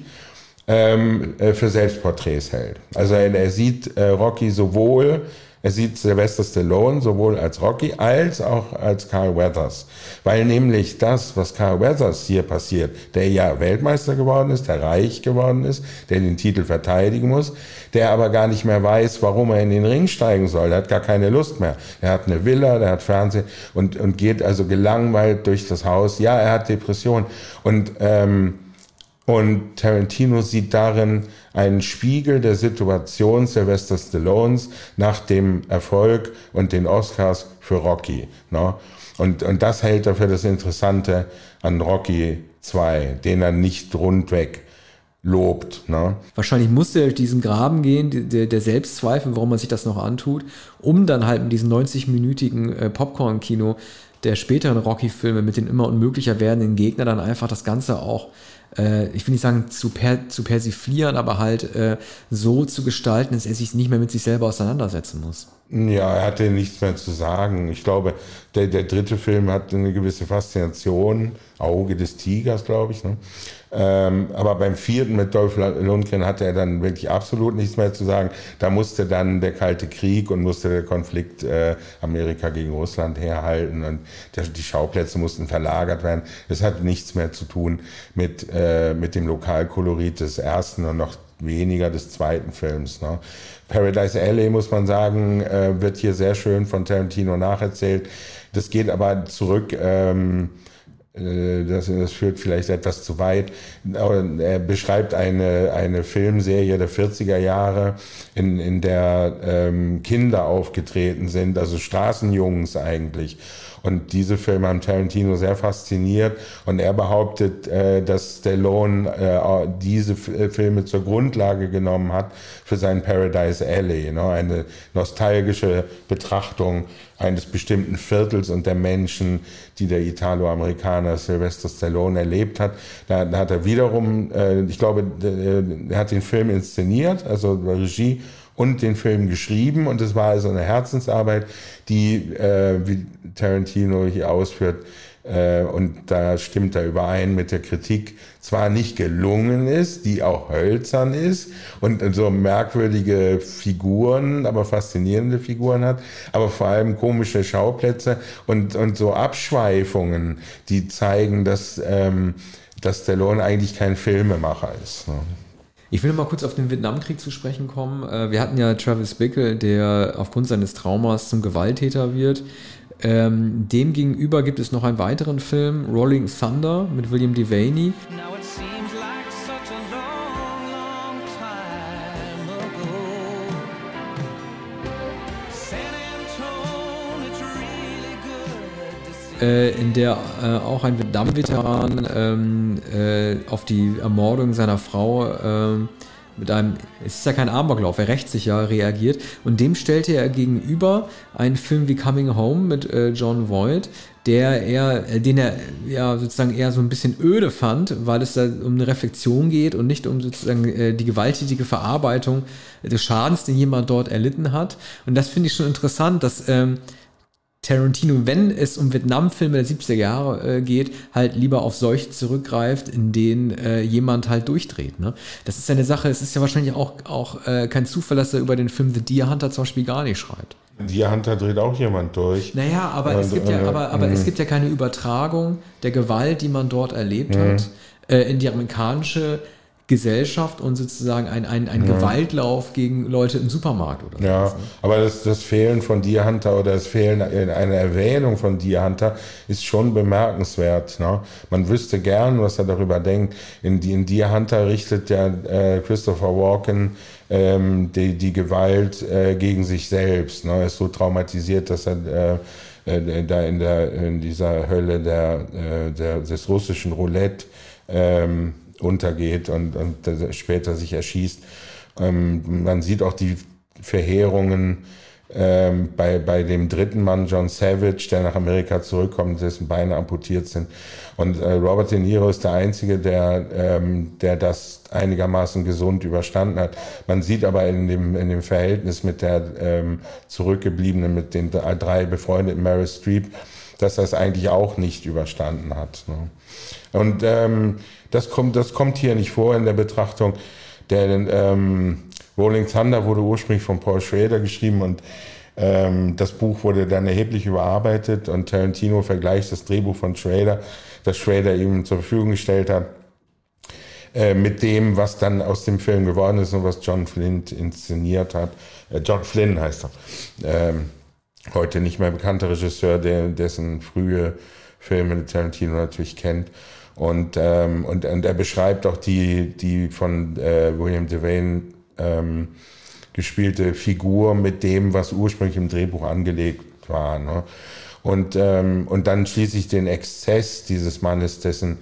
Speaker 2: für Selbstporträts hält. Also er sieht Rocky sowohl, er sieht Sylvester Stallone sowohl als Rocky als auch als Carl Weathers. Weil nämlich das, was Carl Weathers hier passiert, der ja Weltmeister geworden ist, der reich geworden ist, der den Titel verteidigen muss, der aber gar nicht mehr weiß, warum er in den Ring steigen soll. Er hat gar keine Lust mehr. Er hat eine Villa, der hat Fernsehen und geht also gelangweilt durch das Haus. Ja, er hat Depression. Und Tarantino sieht darin einen Spiegel der Situation Sylvester Stallones nach dem Erfolg und den Oscars für Rocky. Ne? Und das hält er für das Interessante an Rocky 2, den er nicht rundweg lobt. Ne?
Speaker 3: Wahrscheinlich musste er durch diesen Graben gehen, der Selbstzweifel, warum man sich das noch antut, um dann halt in diesem 90-minütigen Popcorn-Kino der späteren Rocky-Filme mit den immer unmöglicher werdenden Gegnern dann einfach das Ganze auch, ich will nicht sagen zu persiflieren, aber halt so zu gestalten, dass er sich nicht mehr mit sich selber auseinandersetzen muss.
Speaker 2: Ja, er hatte nichts mehr zu sagen. Ich glaube, der dritte Film hat eine gewisse Faszination, Auge des Tigers, glaube ich. Ne? Aber beim vierten mit Dolph Lundgren hatte er dann wirklich absolut nichts mehr zu sagen. Da musste dann der Kalte Krieg und musste der Konflikt Amerika gegen Russland herhalten und die Schauplätze mussten verlagert werden. Das hat nichts mehr zu tun mit dem Lokalkolorit des ersten und noch weniger des zweiten Films. Ne? Paradise Alley, muss man sagen, wird hier sehr schön von Tarantino nacherzählt. Das geht aber zurück, das führt vielleicht etwas zu weit. Er beschreibt eine Filmserie der 40er Jahre, in der Kinder aufgetreten sind, also Straßenjungs eigentlich. Und diese Filme haben Tarantino sehr fasziniert und er behauptet, dass Stallone diese Filme zur Grundlage genommen hat für sein Paradise Alley, eine nostalgische Betrachtung eines bestimmten Viertels und der Menschen, die der Italo-Amerikaner Sylvester Stallone erlebt hat. Da hat er wiederum, ich glaube, er hat den Film inszeniert, also Regie, und den Film geschrieben und es war also eine Herzensarbeit, die, wie Tarantino hier ausführt, und da stimmt er überein mit der Kritik, zwar nicht gelungen ist, die auch hölzern ist und so merkwürdige Figuren, aber faszinierende Figuren hat, aber vor allem komische Schauplätze und so Abschweifungen, die zeigen, dass Stallone eigentlich kein Filmemacher ist. Ne?
Speaker 3: Ich will noch mal kurz auf den Vietnamkrieg zu sprechen kommen. Wir hatten ja Travis Bickle, der aufgrund seines Traumas zum Gewalttäter wird. Dem gegenüber gibt es noch einen weiteren Film, Rolling Thunder mit William Devaney. In der auch ein Vietnam-Veteran auf die Ermordung seiner Frau mit einem, es ist ja kein Amoklauf, er rächt sich ja, reagiert. Und dem stellte er gegenüber einen Film wie Coming Home mit John Voight, den er ja sozusagen eher so ein bisschen öde fand, weil es da um eine Reflexion geht und nicht um sozusagen die gewalttätige Verarbeitung des Schadens, den jemand dort erlitten hat. Und das finde ich schon interessant, dass Tarantino, wenn es um Vietnam-Filme der 70er Jahre geht, halt lieber auf solche zurückgreift, in denen jemand halt durchdreht. Ne? Das ist ja eine Sache, es ist ja wahrscheinlich auch kein Zufall, dass er über den Film The Deer Hunter zum Beispiel gar nicht schreibt.
Speaker 2: Deer Hunter dreht auch jemand durch.
Speaker 3: Naja, aber es gibt es gibt ja keine Übertragung der Gewalt, die man dort erlebt hat, in die amerikanische Gesellschaft und sozusagen ein Gewaltlauf gegen Leute im Supermarkt oder so.
Speaker 2: Ja, aber das Fehlen von Deer Hunter oder das Fehlen einer Erwähnung von Deer Hunter ist schon bemerkenswert. Ne? Man wüsste gern, was er darüber denkt. In Deer Hunter richtet ja Christopher Walken die Gewalt gegen sich selbst. Ne? Er ist so traumatisiert, dass er da in dieser Hölle des russischen Roulette untergeht und später sich erschießt. Man sieht auch die Verheerungen bei dem dritten Mann, John Savage, der nach Amerika zurückkommt, dessen Beine amputiert sind. Und Robert De Niro ist der Einzige, der das einigermaßen gesund überstanden hat. Man sieht aber in dem Verhältnis mit der zurückgebliebenen, mit den drei befreundeten Meryl Streep, dass er es eigentlich auch nicht überstanden hat. Ne? Und das kommt hier nicht vor in der Betrachtung. Der Rolling Thunder wurde ursprünglich von Paul Schrader geschrieben und das Buch wurde dann erheblich überarbeitet und Tarantino vergleicht das Drehbuch von Schrader, das Schrader ihm zur Verfügung gestellt hat, mit dem, was dann aus dem Film geworden ist und was John Flynn inszeniert hat. John Flynn heißt er. Heute nicht mehr bekannter Regisseur, dessen frühe Filme Tarantino natürlich kennt. Und er beschreibt auch die von William Devane gespielte Figur mit dem, was ursprünglich im Drehbuch angelegt war. Ne? Und dann schließlich den Exzess dieses Mannes, dessen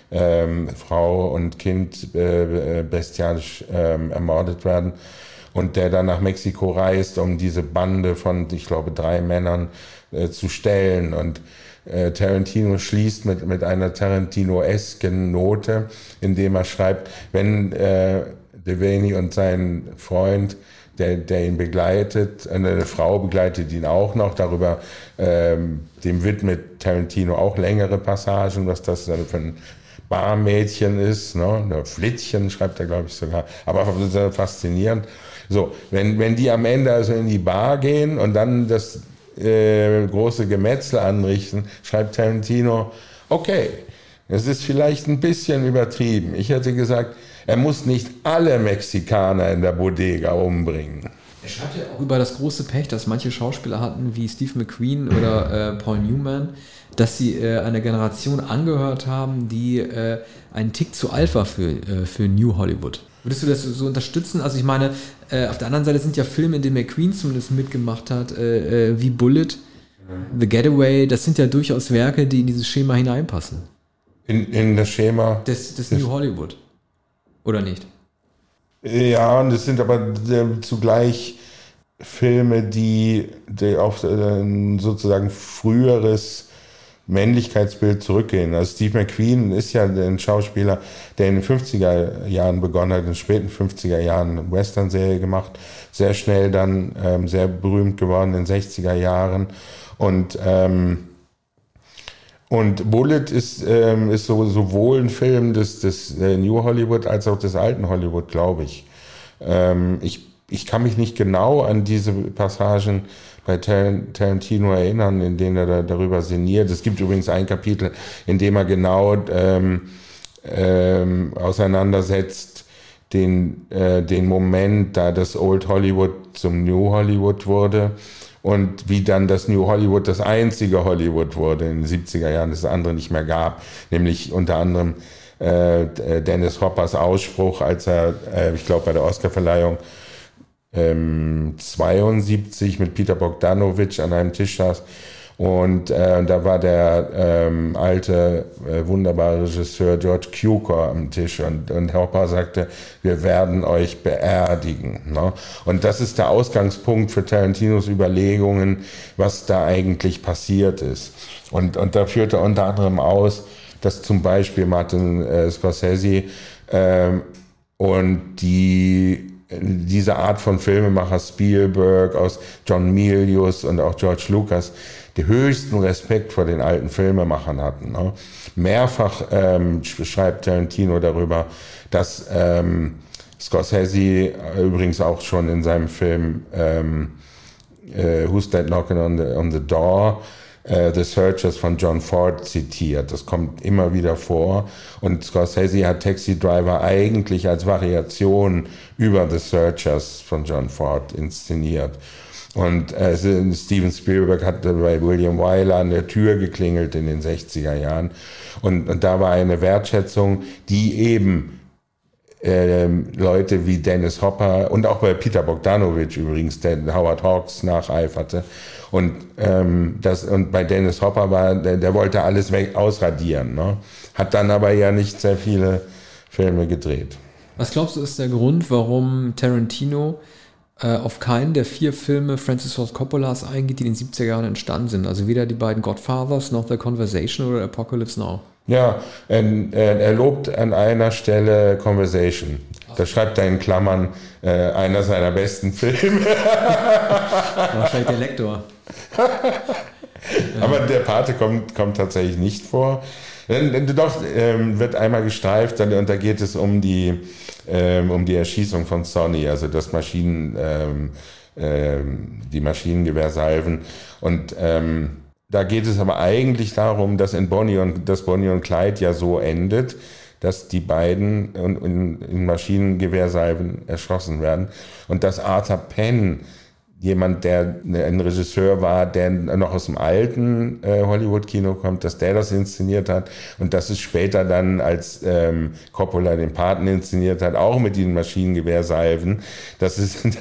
Speaker 2: Frau und Kind bestialisch ermordet werden und der dann nach Mexiko reist, um diese Bande von, ich glaube, 3 Männern zu stellen. Und Tarantino schließt mit einer Tarantino-esken Note, indem er schreibt, wenn Devaney und sein Freund, der ihn begleitet, eine Frau begleitet ihn auch noch, darüber dem widmet Tarantino auch längere Passagen, was das dann für ein Barmädchen ist, ne? Oder Flittchen schreibt er, glaube ich, sogar, aber faszinierend. So, wenn die am Ende also in die Bar gehen und dann das große Gemetzel anrichten, schreibt Tarantino, okay, es ist vielleicht ein bisschen übertrieben. Ich hätte gesagt, er muss nicht alle Mexikaner in der Bodega umbringen.
Speaker 3: Er schreibt ja auch über das große Pech, das manche Schauspieler hatten, wie Steve McQueen oder Paul Newman, dass sie einer Generation angehört haben, die einen Tick zu alt war für New Hollywood. Würdest du das so unterstützen? Also ich meine, auf der anderen Seite sind ja Filme, in denen McQueen zumindest mitgemacht hat, wie Bullet, The Getaway, das sind ja durchaus Werke, die in dieses Schema hineinpassen.
Speaker 2: In das Schema?
Speaker 3: Des New Hollywood. Oder nicht?
Speaker 2: Ja, und es sind aber zugleich Filme, die auf sozusagen früheres Männlichkeitsbild zurückgehen. Also Steve McQueen ist ja ein Schauspieler, der in den 50er Jahren begonnen hat, in den späten 50er Jahren eine Western-Serie gemacht, sehr schnell dann sehr berühmt geworden in den 60er Jahren. Und Bullet ist sowohl ein Film des New Hollywood als auch des alten Hollywood, glaube ich. Ich kann mich nicht genau an diese Passagen bei Tarantino erinnern, in denen er darüber sinniert. Es gibt übrigens ein Kapitel, in dem er genau auseinandersetzt den Moment, da das Old Hollywood zum New Hollywood wurde und wie dann das New Hollywood das einzige Hollywood wurde in den 70er Jahren, das es andere nicht mehr gab, nämlich unter anderem Dennis Hoppers Ausspruch, als er, ich glaube bei der Oscarverleihung 72 mit Peter Bogdanovich an einem Tisch saß und da war der alte, wunderbare Regisseur George Cukor am Tisch und Hopper sagte, wir werden euch beerdigen. Ne? Und das ist der Ausgangspunkt für Tarantinos Überlegungen, was da eigentlich passiert ist. Und da führt er unter anderem aus, dass zum Beispiel Martin Scorsese und diese Art von Filmemacher Spielberg, aus John Milius und auch George Lucas, die höchsten Respekt vor den alten Filmemachern hatten. Ne? Mehrfach schreibt Tarantino darüber, dass Scorsese übrigens auch schon in seinem Film Who's That Knocking on the Door The Searchers von John Ford zitiert. Das kommt immer wieder vor. Und Scorsese hat Taxi Driver eigentlich als Variation über The Searchers von John Ford inszeniert. Und Steven Spielberg hat bei William Wyler an der Tür geklingelt in den 60er Jahren. Und da war eine Wertschätzung, die eben Leute wie Dennis Hopper und auch bei Peter Bogdanovich übrigens, der Howard Hawks nacheiferte. Und bei Dennis Hopper war, der wollte alles ausradieren, ne? Hat dann aber ja nicht sehr viele Filme gedreht.
Speaker 3: Was glaubst du, ist der Grund, warum Tarantino auf keinen der 4 Filme Francis Ford Coppolas eingeht, die in den 70er Jahren entstanden sind? Also weder die beiden Godfathers noch The Conversation oder Apocalypse Now.
Speaker 2: Ja, er lobt an einer Stelle Conversation. Da schreibt er in Klammern einer seiner besten Filme.
Speaker 3: Wahrscheinlich der Lektor.
Speaker 2: Aber der Pate kommt tatsächlich nicht vor. Doch, wird einmal gestreift, und da geht es um die Erschießung von Sonny, also die Maschinengewehrsalven. Und da geht es aber eigentlich darum, dass Bonnie und Clyde ja so endet, dass die beiden in Maschinengewehrsalven erschossen werden. Und dass Arthur Penn, jemand, der ein Regisseur war, der noch aus dem alten Hollywood-Kino kommt, dass der das inszeniert hat und dass es später dann, als Coppola den Paten inszeniert hat, auch mit den Maschinengewehrsalven, dass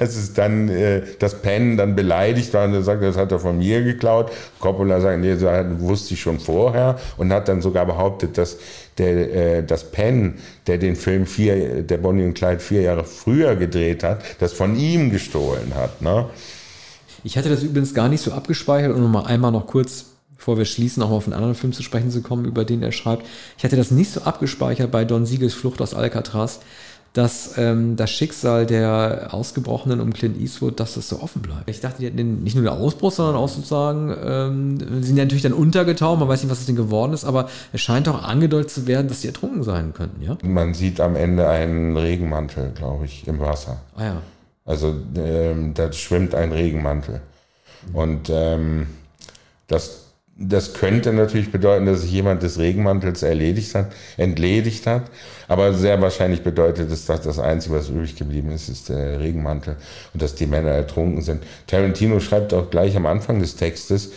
Speaker 2: Penn dann beleidigt war und er sagt, das hat er von mir geklaut. Coppola sagt, nee, das wusste ich schon vorher, und hat dann sogar behauptet, dass Penn, der den Film der Bonnie und Clyde 4 Jahre früher gedreht hat, das von ihm gestohlen hat, ne?
Speaker 3: Ich hatte das übrigens gar nicht so abgespeichert, um einmal noch kurz, bevor wir schließen, auch mal auf einen anderen Film zu sprechen zu kommen, über den er schreibt. Ich hatte das nicht so abgespeichert bei Don Siegels Flucht aus Alcatraz, dass das Schicksal der Ausgebrochenen um Clint Eastwood, dass das so offen bleibt. Ich dachte, die hätten nicht nur den Ausbruch, sondern auch sozusagen, sind ja natürlich dann untergetaucht, man weiß nicht, was aus denen geworden ist, aber es scheint auch angedeutet zu werden, dass sie ertrunken sein könnten, ja? Man
Speaker 2: sieht am Ende einen Regenmantel, glaube ich, im Wasser.
Speaker 3: Ah ja.
Speaker 2: Also da schwimmt ein Regenmantel. Und das könnte natürlich bedeuten, dass sich jemand des Regenmantels entledigt hat. Aber sehr wahrscheinlich bedeutet es, dass das Einzige, was übrig geblieben ist, ist der Regenmantel und dass die Männer ertrunken sind. Tarantino schreibt auch gleich am Anfang des Textes,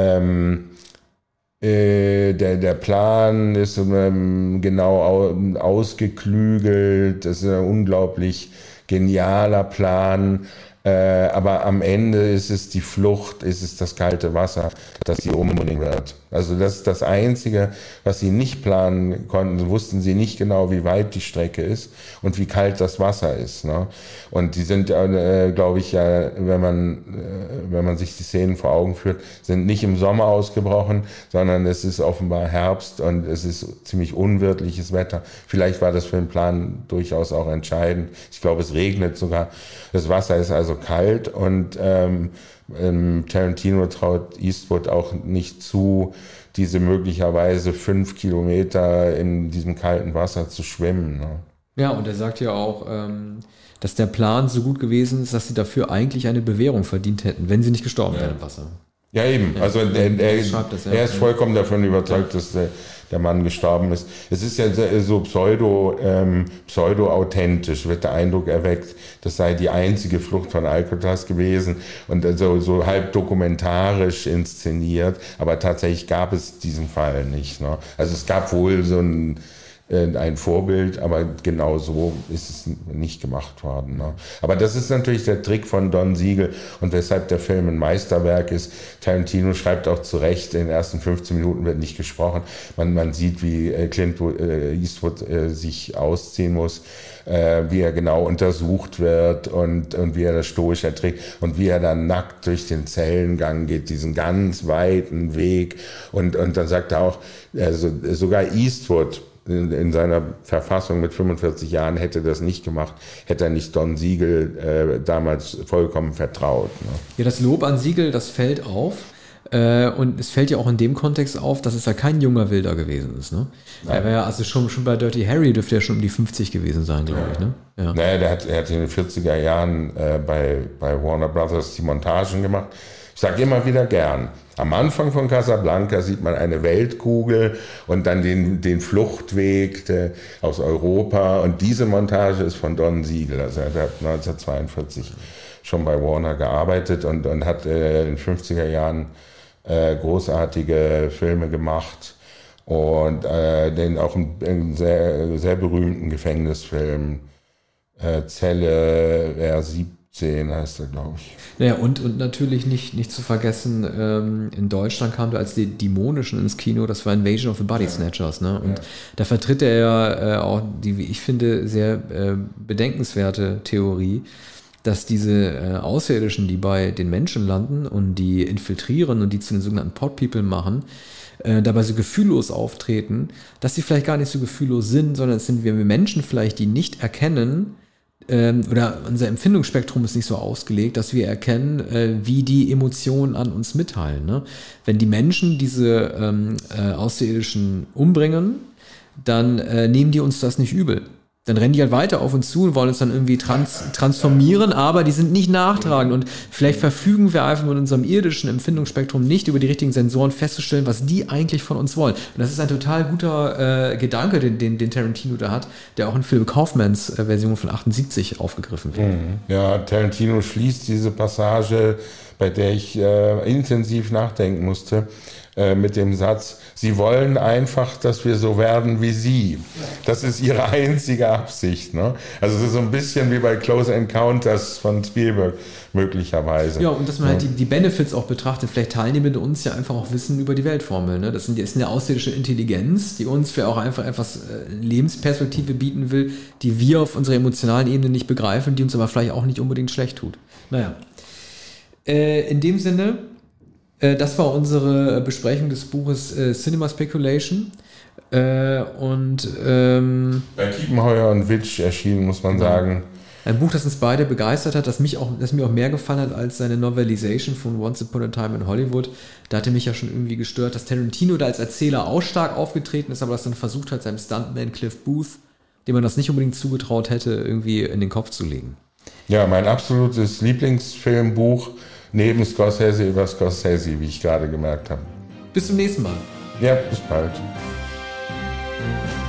Speaker 2: der Plan ist genau ausgeklügelt, das ist ein unglaublich genialer Plan, aber am Ende ist es die Flucht, ist es das kalte Wasser, das sie umbringen wird. Also das ist das Einzige, was sie nicht planen konnten. Wussten sie nicht genau, wie weit die Strecke ist und wie kalt das Wasser ist, ne? Und die sind, glaube ich, ja, wenn man sich die Szenen vor Augen führt, sind nicht im Sommer ausgebrochen, sondern es ist offenbar Herbst und es ist ziemlich unwirtliches Wetter. Vielleicht war das für den Plan durchaus auch entscheidend. Ich glaube, es regnet sogar. Das Wasser ist also kalt und Tarantino traut Eastwood auch nicht zu, diese möglicherweise 5 Kilometer in diesem kalten Wasser zu schwimmen, ne?
Speaker 3: Ja, und er sagt ja auch, dass der Plan so gut gewesen ist, dass sie dafür eigentlich eine Bewährung verdient hätten, wenn sie nicht gestorben wären im Wasser.
Speaker 2: Ja, eben. Ja, also er ist vollkommen davon überzeugt, dass der Mann gestorben ist. Es ist ja so pseudo-authentisch, wird der Eindruck erweckt, das sei die einzige Flucht von Alcatraz gewesen und so halb dokumentarisch inszeniert, aber tatsächlich gab es diesen Fall nicht, ne? Also es gab wohl so ein Vorbild, aber genau so ist es nicht gemacht worden, ne? Aber das ist natürlich der Trick von Don Siegel und weshalb der Film ein Meisterwerk ist. Tarantino schreibt auch zu Recht, in den ersten 15 Minuten wird nicht gesprochen. Man sieht, wie Clint Eastwood sich ausziehen muss, wie er genau untersucht wird und wie er das stoisch erträgt und wie er dann nackt durch den Zellengang geht, diesen ganz weiten Weg. Und dann sagt er auch, also sogar Eastwood in seiner Verfassung mit 45 Jahren hätte das nicht gemacht, hätte er nicht Don Siegel damals vollkommen vertraut, ne?
Speaker 3: Ja, das Lob an Siegel, das fällt auf. Und es fällt ja auch in dem Kontext auf, dass es ja kein junger Wilder gewesen ist, ne? Er war ja, also schon bei Dirty Harry dürfte er schon um die 50 gewesen sein, glaube ich, ne? Ja.
Speaker 2: Naja, er hat in den 40er Jahren bei Warner Brothers die Montagen gemacht. Ich sage immer wieder gern, am Anfang von Casablanca sieht man eine Weltkugel und dann den Fluchtweg aus Europa. Und diese Montage ist von Don Siegel. Also er hat 1942 schon bei Warner gearbeitet und hat in den 50er Jahren großartige Filme gemacht. Und auch einen sehr, sehr berühmten Gefängnisfilm, Zelle R17 heißt er, glaube ich.
Speaker 3: Naja, und natürlich nicht zu vergessen, in Deutschland kam da als die Dämonischen ins Kino, das war Invasion of the Body Snatchers, ne? Und da vertritt er ja auch die, wie ich finde, sehr bedenkenswerte Theorie, dass diese Außerirdischen, die bei den Menschen landen und die infiltrieren und die zu den sogenannten Pod People machen, dabei so gefühllos auftreten, dass sie vielleicht gar nicht so gefühllos sind, sondern es sind wir Menschen vielleicht, die nicht erkennen, oder unser Empfindungsspektrum ist nicht so ausgelegt, dass wir erkennen, wie die Emotionen an uns mitteilen. Ne? Wenn die Menschen diese Außerirdischen umbringen, dann nehmen die uns das nicht übel. Dann rennen die halt weiter auf uns zu und wollen uns dann irgendwie transformieren, aber die sind nicht nachtragend. Und vielleicht verfügen wir einfach mit unserem irdischen Empfindungsspektrum nicht über die richtigen Sensoren festzustellen, was die eigentlich von uns wollen. Und das ist ein total guter Gedanke, den Tarantino da hat, der auch in Philipp Kaufmans Version von 78 aufgegriffen wird.
Speaker 2: Ja, Tarantino schließt diese Passage, bei der ich intensiv nachdenken musste, mit dem Satz, sie wollen einfach, dass wir so werden wie sie. Das ist ihre einzige Absicht. Ne? Also es ist so ein bisschen wie bei Close Encounters von Spielberg möglicherweise.
Speaker 3: Ja, und dass man halt die Benefits auch betrachtet. Vielleicht teilen die mit uns ja einfach auch Wissen über die Weltformel. Ne? Das ist eine außerirdische Intelligenz, die uns für auch einfach etwas Lebensperspektive bieten will, die wir auf unserer emotionalen Ebene nicht begreifen, die uns aber vielleicht auch nicht unbedingt schlecht tut. Naja. In dem Sinne, das war unsere Besprechung des Buches Cinema Speculation. Bei
Speaker 2: Kiepenheuer und Witsch erschienen, muss man sagen.
Speaker 3: Ein Buch, das uns beide begeistert hat, das mir auch mehr gefallen hat als seine Novelisation von Once Upon a Time in Hollywood. Da hatte mich ja schon irgendwie gestört, dass Tarantino da als Erzähler auch stark aufgetreten ist, aber das dann versucht hat, seinem Stuntman Cliff Booth, dem man das nicht unbedingt zugetraut hätte, irgendwie in den Kopf zu legen.
Speaker 2: Ja, mein absolutes Lieblingsfilmbuch neben Scorsese über Scorsese, wie ich gerade gemerkt habe.
Speaker 3: Bis zum nächsten Mal.
Speaker 2: Ja, bis bald.